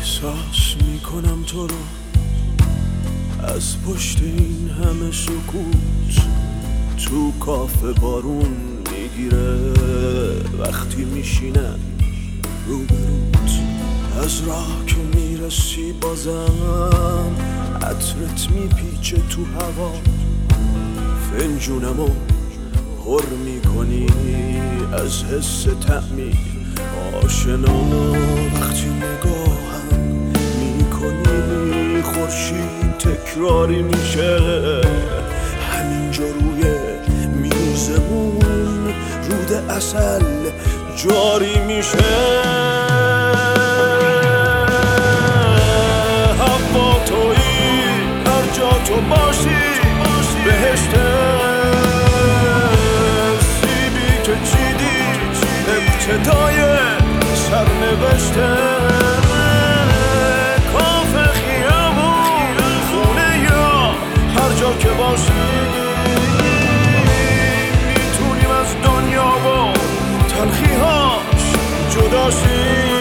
احساس میکنم تو رو از پشت این همه سکوت. تو کافه بارون میگیره وقتی میشینم روبروت. از راه که میرسی بازم عطرت میپیچه تو هوا. فنجونمو پر میکنی از حس طعمی آشنا. وقتی نگاهم میکنی خورشید تکراری میشه همینجا روی میزمون. رود عسل جاری میشه. هوا تویی هر جا تو باشی بهشت. سیبی که چیدی ابتدای سرنوشته. کافه خیابون خونه یا هر جا که باشی میتونیم از دنیا و تلخی‌هاش جدا شیم.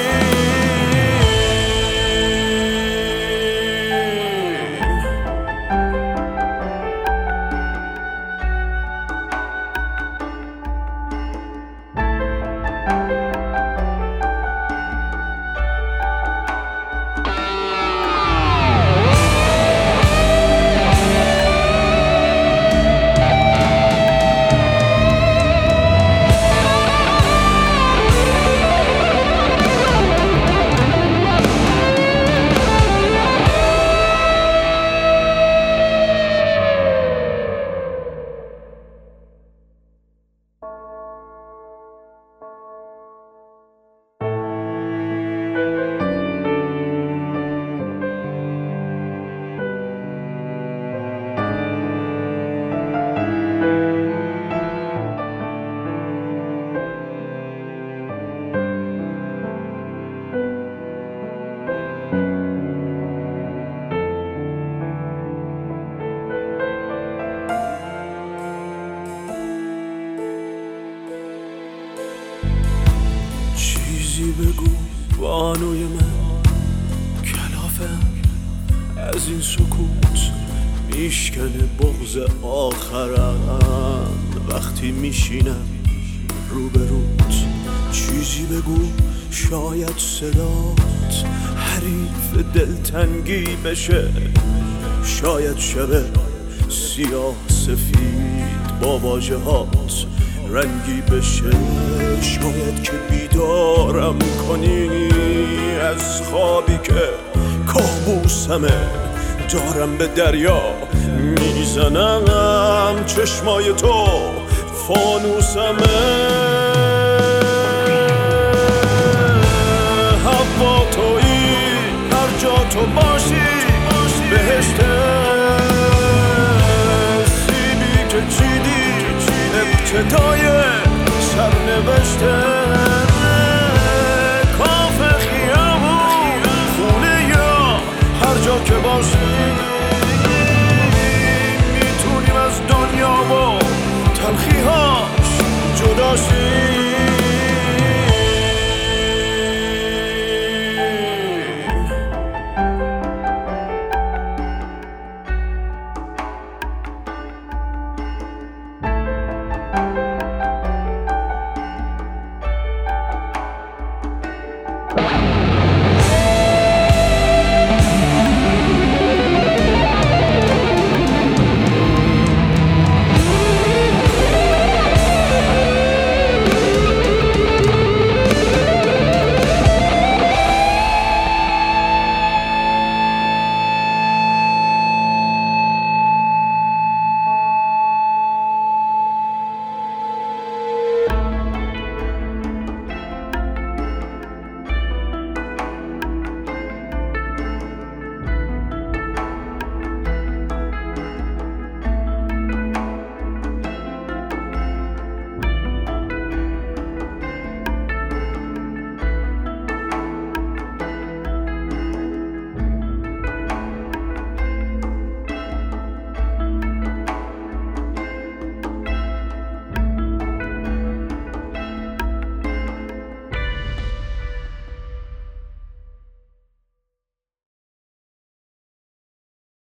چیزی بگو بانوی من، کلافم از این سکوت میشکنه بغض آخرم وقتی میشینم روبروت. چیزی بگو شاید صدات حریف دلتنگی بشه. شاید شب سیاه سفید با واژه‌هات رنگی بشه. شاید که بیدارم کنی از خوابی که کابوسمه. دارم به دریا میزنم چشمای تو فانوسمه. هوا تویی هر جا تو باشی بهشته. سیبی که چیدی ابتدای سرنوشته.